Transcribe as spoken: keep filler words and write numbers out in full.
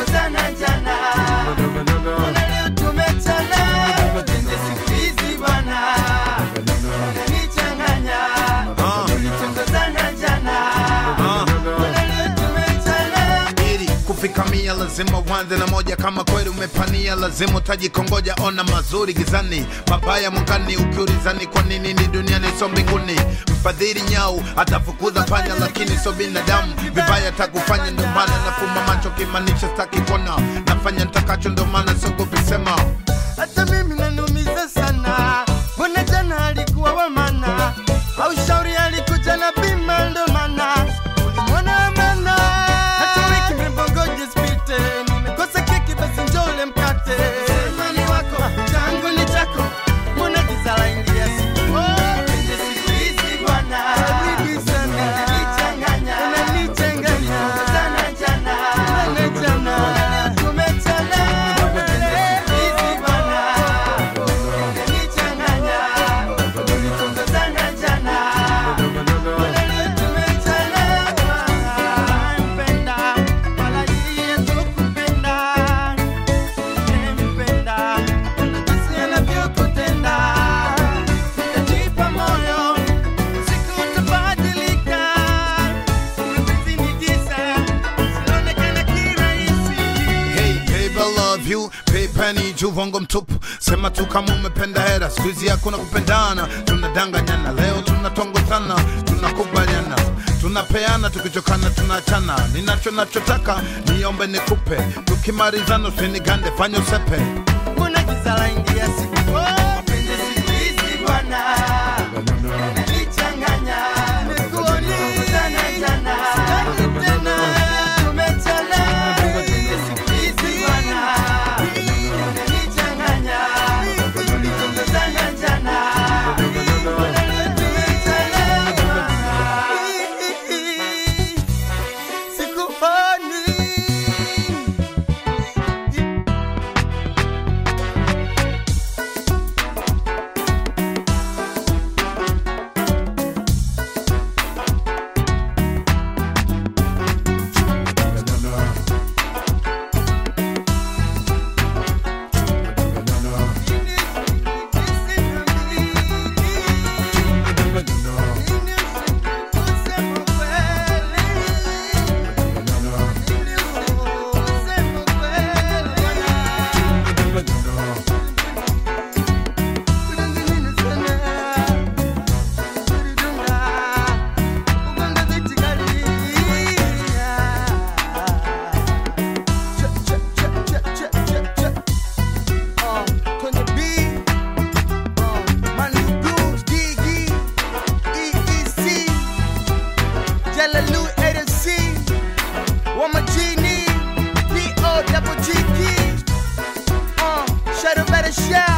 tulichongozana jana. Mbona leo tumechana? Mapenzi siku hizi bwana yananichanganya. Tulichongozana jana. Mbona leo tumechana? Ili kufika mia lazima uanze na moja. Kama kweli umepania lazima utajikongoja. Ona mazuri gizani, mabaya mwangani. Ukiulizani kwa nini ni duniani so mbinguni. Mfadhili nyau atafukuza panya, lakini so binadamu. Vibaya takufanya ndo maana nafuma macho, kimanisha staki kona. Nafanya nitakacho ndo maana siogopi sema. Hata mimi nanumiza sana. Mbona jana alikuwa wa maana? Au shauri alikuja na bima ndo maana ulimwona maana. Hata wiki mbongoje spite, nimekosa keki basi njoo ule mkate. Sema ni wako, changu ni chako. Mbona kizala ingia siku? Mapenzi siku hizi bwana yananichanganya. Yananichanganya. Sana jana. Sana jana. Tumechana. Mapenzi siku hizi bwana yananichanganya. Tulichongozana jana. Mbona leo tumechana? Mpenda wala yeye tukupenda. Nempenda wala jinsi anavyokutenda. Nitajipa moyo siku utabadilika. Mapenzi ni giza usionekana kirahisi. Hey babe, I love you. Paper ni juu vongo mtupu. Sema tu kama umependa hera. Squeezy hakuna kupendana. Tunadanganyana leo tunatongozana. Tunakubaliana tunapeana, tukichokana tunachana. Ninacho nachotaka niombe nikupe. Tukimarizana usinigande fanya usepe. Mbona kizala ingia siku? Mapenzi siku hizi bwana yananichanganya. Tulichongozana jana. Tena tumechana. Mapenzi siku hizi bwana yananichanganya. Tulichongozana jana. Mbona leo tumechana? Sikufani. Shadow better shout.